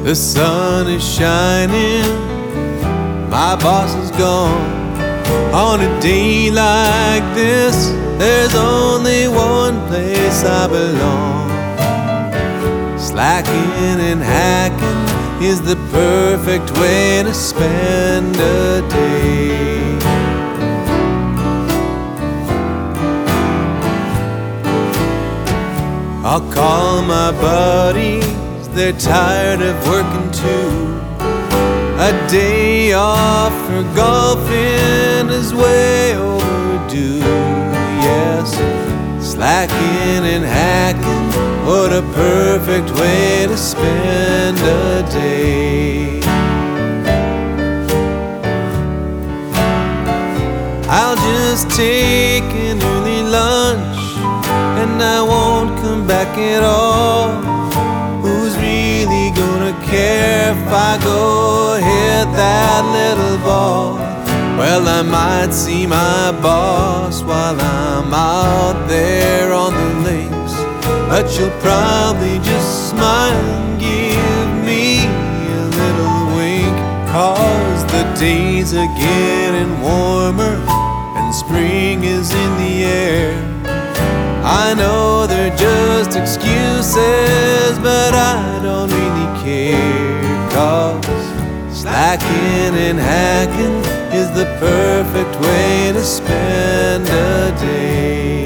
The sun is shining, my boss is gone. On a day like this, there's only one place I belong. Slacking and hacking is the perfect way to spend a day. I'll call my buddies, they're tired of working too. A day off for golfing is way overdue. Yes, slacking and hacking, what a perfect way to spend a day. I'll just take an early lunch and I won't come back at all. Who's really gonna care if I go hit that little ball? Well, I might see my boss while I'm out there on the links, but she'll probably just smile and give me a little wink. 'Cause the days are getting warmer and spring is in the air. I know they're just excuses, but I don't really care. 'Cause slacking and hacking is the perfect way to spend a day.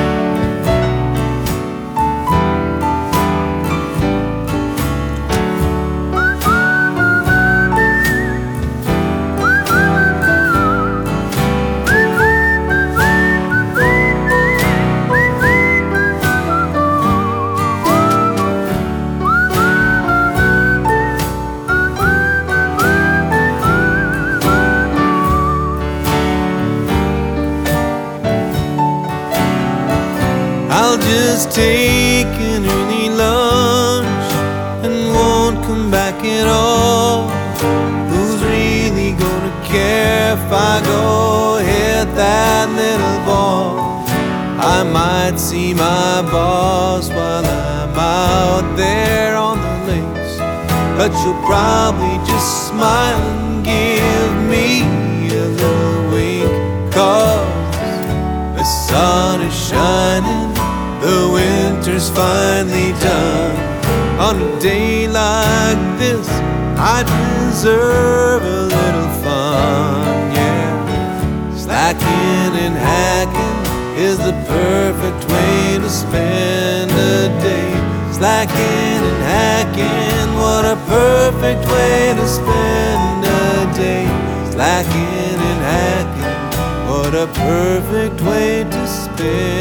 I'll just take an early lunch and won't come back at all. Who's really gonna care if I go hit that little ball? I might see my boss while I'm out there on the links, but she'll probably just smile and give me a little wink. 'Cause the sun is shining, the winter's finally done. On a day like this, I deserve a little fun, yeah. Slacking and hacking is the perfect way to spend a day. Slacking and hacking, what a perfect way to spend a day. Slacking and hacking, what a perfect way to spend